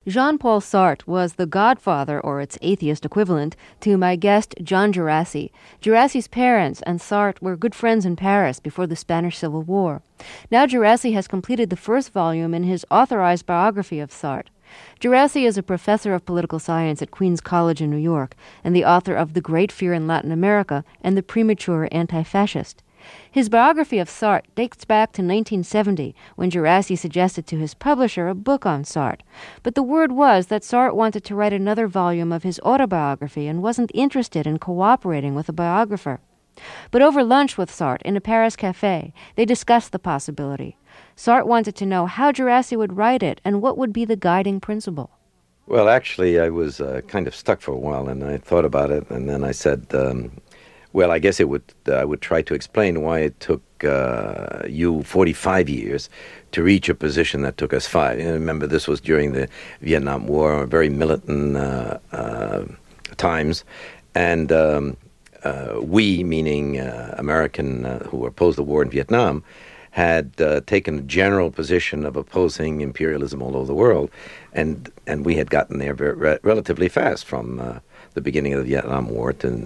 Jean-Paul Sartre was the godfather, or its atheist equivalent, to my guest, John Geraci. Geraci's parents and Sartre were good friends in Paris before the Spanish Civil War. Now Geraci has completed the first volume in his authorized biography of Sartre. Geraci is a professor of political science at Queens College in New York and the author of The Great Fear in Latin America and The Premature Anti-Fascist. His biography of Sartre dates back to 1970, when Geraci suggested to his publisher a book on Sartre. But the word was that Sartre wanted to write another volume of his autobiography and wasn't interested in cooperating with a biographer. But over lunch with Sartre in a Paris cafe, they discussed the possibility. Sartre wanted to know how Geraci would write it and what would be the guiding principle. Well, actually, I was kind of stuck for a while, and I thought about it, and then I said, well, I guess I would try to explain why it took you 45 years to reach a position that took us 5. And remember, this was during the Vietnam War, very militant times, and we, meaning American who opposed the war in Vietnam, had taken a general position of opposing imperialism all over the world, and we had gotten there relatively fast from the beginning of the Vietnam War to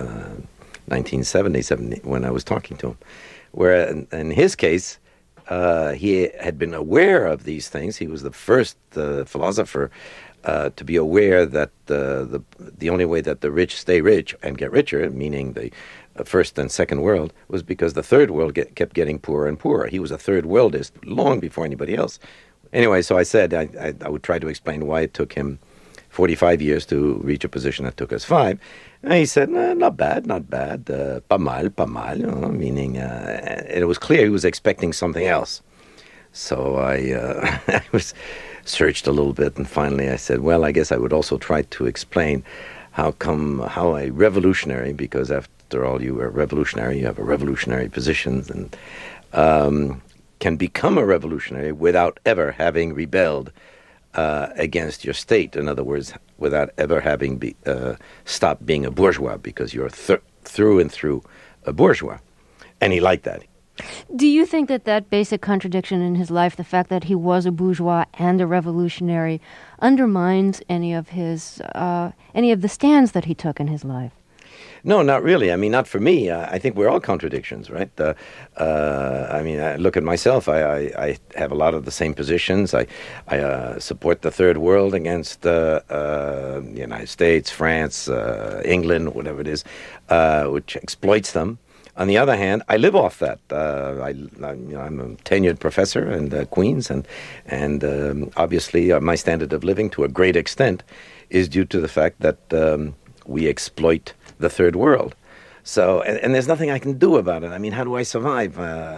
1970, when I was talking to him. Where in his case, he had been aware of these things. He was the first philosopher to be aware that the only way that the rich stay rich and get richer, meaning the first and second world, was because the third world kept getting poorer and poorer. He was a third worldist long before anybody else. Anyway, so I said I would try to explain why it took him 45 years to reach a position that took us 5. And he said, not bad, pas mal, meaning it was clear he was expecting something else. So I was searched a little bit, and finally I said, well, I guess I would also try to explain how a revolutionary, because after all you are revolutionary, you have a revolutionary position, and can become a revolutionary without ever having rebelled against your state. In other words, without ever having stopped being a bourgeois, because you're through and through a bourgeois. And he liked that. Do you think that basic contradiction in his life, the fact that he was a bourgeois and a revolutionary, undermines any of the stands that he took in his life? No, not really. I mean, not for me. I think we're all contradictions, right? I mean, I look at myself. I have a lot of the same positions. I support the third world against the United States, France, England, whatever it is, which exploits them. On the other hand, I live off that. I'm a tenured professor in Queens, and obviously my standard of living, to a great extent, is due to the fact that we exploit the third world. So, and there's nothing I can do about it. I mean, how do I survive?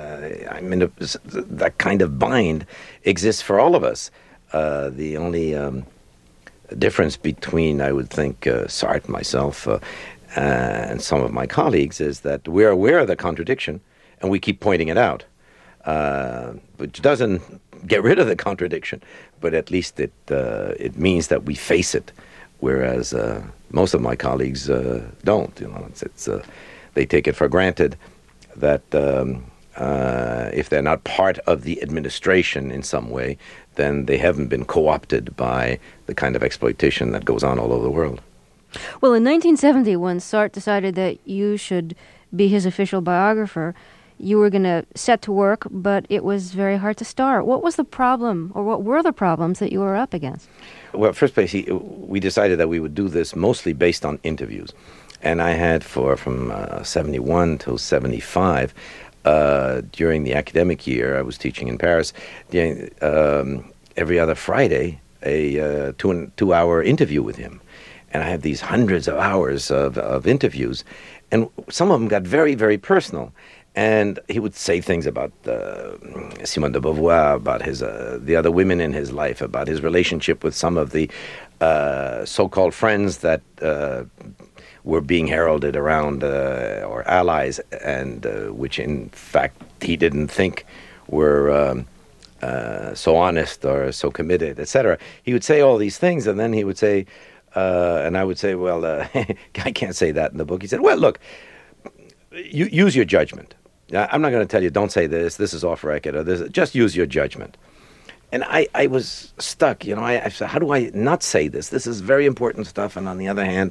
That kind of bind exists for all of us. The only difference between, I would think, Sartre, myself, and some of my colleagues is that we're aware of the contradiction and we keep pointing it out, which doesn't get rid of the contradiction, but at least it means that we face it, whereas most of my colleagues don't. They take it for granted that if they're not part of the administration in some way, then they haven't been co-opted by the kind of exploitation that goes on all over the world. Well, in 1970, when Sartre decided that you should be his official biographer, you were going to set to work, but it was very hard to start. What was the problem, or what were the problems that you were up against? Well, first place, we decided that we would do this mostly based on interviews. And I had from 71 till 75, during the academic year, I was teaching in Paris, every other Friday, a 2-hour interview with him. And I had these hundreds of hours of interviews, and some of them got very, very personal. And he would say things about Simone de Beauvoir, about the other women in his life, about his relationship with some of the so-called friends that were being heralded around, or allies, and which in fact he didn't think were so honest or so committed, etc. He would say all these things, and then he would say, and I would say, well, I can't say that in the book. He said, well, look, you use your judgment. I'm not going to tell you, don't say this is off record, or this. Just use your judgment. and I was stuck. You know, I said, how do I not say this? This is very important stuff. And on the other hand,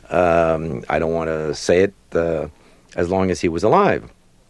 I don't want to say it as long as he was alive.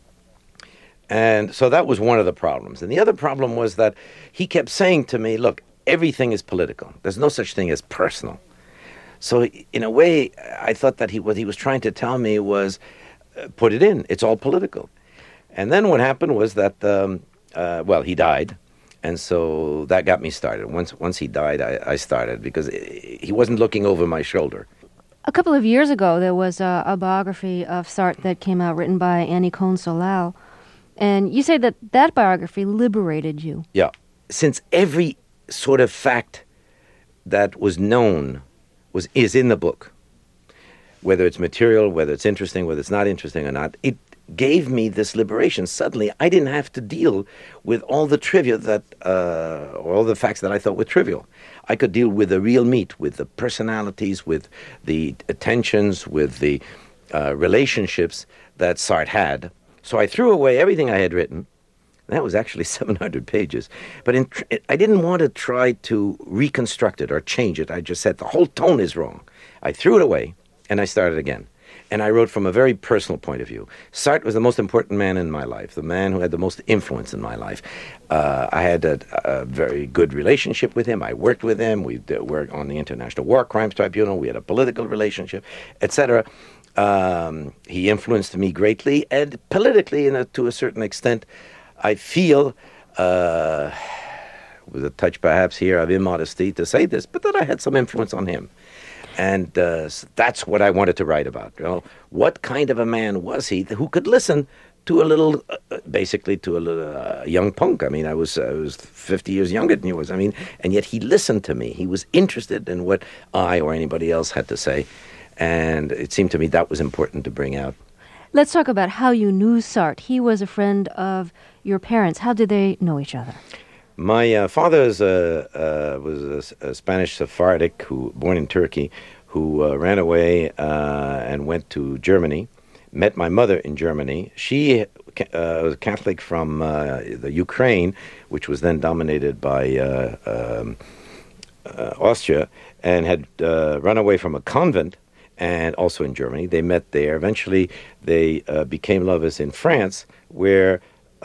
And so that was one of the problems. And the other problem was that he kept saying to me, look, everything is political. There's no such thing as personal. So in a way, I thought that what he was trying to tell me was, put it in. It's all political. And then what happened was that, he died. And so that got me started. Once he died, I started, because he wasn't looking over my shoulder. A couple of years ago, there was a biography of Sartre that came out, written by Annie Cohn-Solal. And you say that that biography liberated you. Yeah. Since every sort of fact that was known is in the book, whether it's material, whether it's interesting, whether it's not interesting or not, it gave me this liberation. Suddenly, I didn't have to deal with all the trivia or all the facts that I thought were trivial. I could deal with the real meat, with the personalities, with the attentions, with the relationships that Sartre had. So I threw away everything I had written. That was actually 700 pages. But I didn't want to try to reconstruct it or change it. I just said the whole tone is wrong. I threw it away, and I started again. And I wrote from a very personal point of view. Sartre was the most important man in my life, the man who had the most influence in my life. I had a very good relationship with him. I worked with him. We worked on the International War Crimes Tribunal. We had a political relationship, etc. He influenced me greatly, and politically, to a certain extent, I feel, with a touch perhaps here of immodesty to say this, but that I had some influence on him. And that's what I wanted to write about. You know, what kind of a man was he who could listen to a little, basically to a little young punk? I mean, I was 50 years younger than he was. I mean, and yet he listened to me. He was interested in what I or anybody else had to say. And it seemed to me that was important to bring out. Let's talk about how you knew Sartre. He was a friend of your parents. How did they know each other? My father was a Spanish Sephardic born in Turkey, who ran away and went to Germany, met my mother in Germany. She was a Catholic from the Ukraine, which was then dominated by Austria, and had run away from a convent, and also in Germany. They met there. Eventually, they became lovers in France, where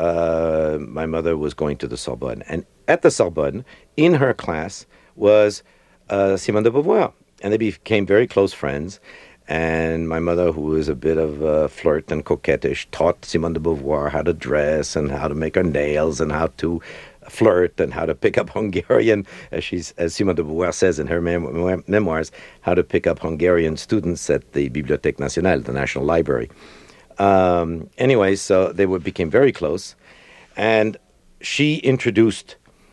my mother was going to the Sorbonne. And at the Sorbonne, in her class, was Simone de Beauvoir. And they became very close friends. And my mother, who was a bit of a flirt and coquettish, taught Simone de Beauvoir how to dress and how to make her nails and how to flirt and how to pick up Hungarian, as Simone de Beauvoir says in her memoirs, how to pick up Hungarian students at the Bibliothèque Nationale, the National Library. Anyway, so they became very close, and she introduced,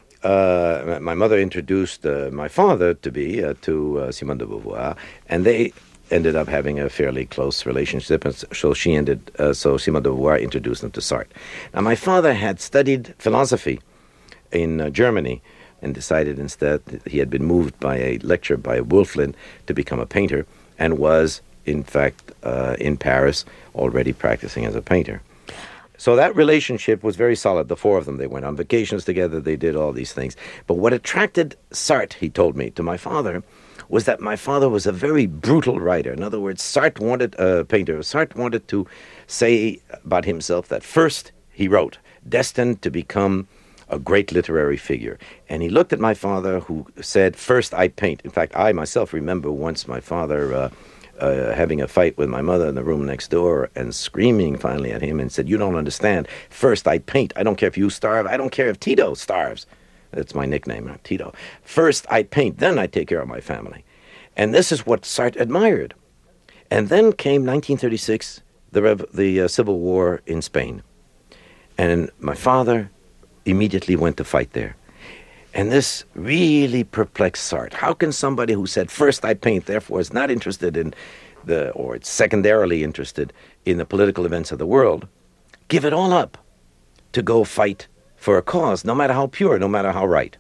my mother introduced my father to Simone de Beauvoir, and they ended up having a fairly close relationship, and so Simone de Beauvoir introduced them to Sartre. Now, my father had studied philosophy in Germany, and decided instead that he had been moved by a lecture by Wölfflin to become a painter, and was in fact in Paris already practicing as a painter. So that relationship was very solid. The four of them, they went on vacations together, they did all these things. But what attracted Sartre, he told me, to my father, was that my father was a very brutal writer. In other words, Sartre wanted to say about himself that first he wrote, destined to become a great literary figure. And he looked at my father, who said, first I paint. In fact, I myself remember once my father having a fight with my mother in the room next door and screaming finally at him and said, you don't understand. First I paint. I don't care if you starve. I don't care if Tito starves. That's my nickname, Tito. First I paint, then I take care of my family. And this is what Sartre admired. And then came 1936, the Civil War in Spain. And my father immediately went to fight there. And this really perplexed Sartre. How can somebody who said, first I paint, therefore is not interested in or it's secondarily interested in the political events of the world, give it all up to go fight for a cause, no matter how pure, no matter how right?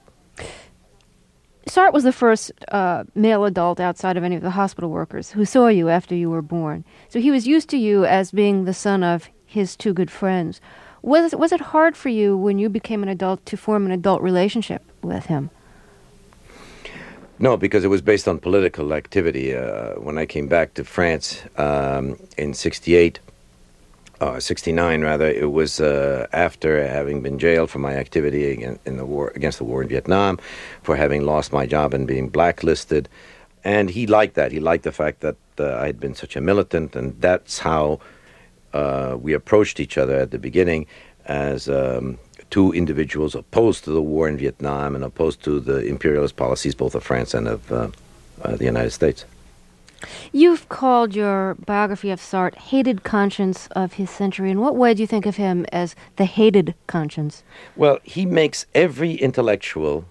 Sartre was the first male adult outside of any of the hospital workers who saw you after you were born. So he was used to you as being the son of his two good friends. Was it hard for you when you became an adult to form an adult relationship with him? No, because it was based on political activity. When I came back to France in 68, 69 rather, it was after having been jailed for my activity in the war against the war in Vietnam, for having lost my job and being blacklisted. And he liked that. He liked the fact that I had been such a militant, and that's how we approached each other at the beginning as two individuals opposed to the war in Vietnam and opposed to the imperialist policies both of France and of the United States. You've called your biography of Sartre Hated Conscience of His Century. In what way do you think of him as the hated conscience? Well, he makes every intellectual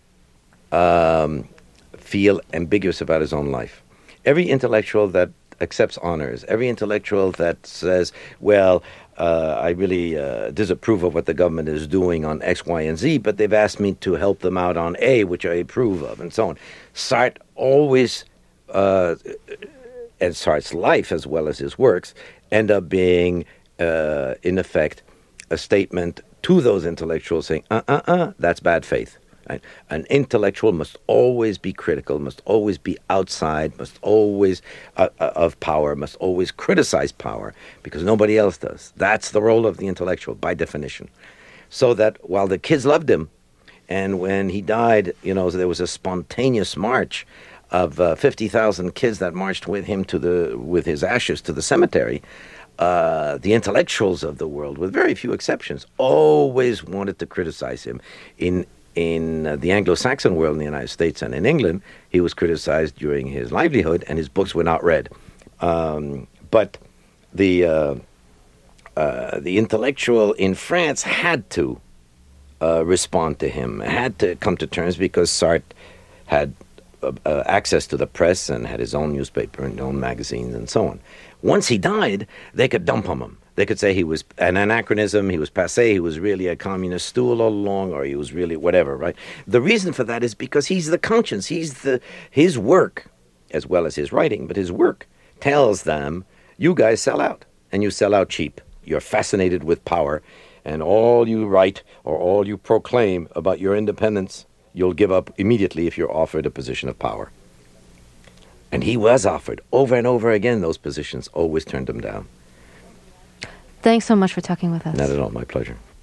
feel ambiguous about his own life. Every intellectual that accepts honors, every intellectual that says, well, I really disapprove of what the government is doing on X, Y, and Z, but they've asked me to help them out on A, which I approve of, and so on. Sartre always, and Sartre's life as well as his works, end up being, in effect, a statement to those intellectuals saying, that's bad faith. Right? An intellectual must always be critical, must always be outside, must always of power, must always criticize power, because nobody else does. That's the role of the intellectual, by definition. So that while the kids loved him, and when he died, there was a spontaneous march of 50,000 kids that marched with him with his ashes to the cemetery. The intellectuals of the world, with very few exceptions, always wanted to criticize him. In the Anglo-Saxon world in the United States and in England, he was criticized during his livelihood, and his books were not read. But the intellectual in France had to respond to him, had to come to terms, because Sartre had access to the press and had his own newspaper and his own magazines and so on. Once he died, they could dump on him. They could say he was an anachronism, he was passé, he was really a communist stool all along, or he was really whatever, right? The reason for that is because he's the conscience. His work, as well as his writing, but his work tells them, you guys sell out, and you sell out cheap. You're fascinated with power, and all you write or all you proclaim about your independence, you'll give up immediately if you're offered a position of power. And he was offered over and over again those positions, always turned them down. Thanks so much for talking with us. Not at all. My pleasure.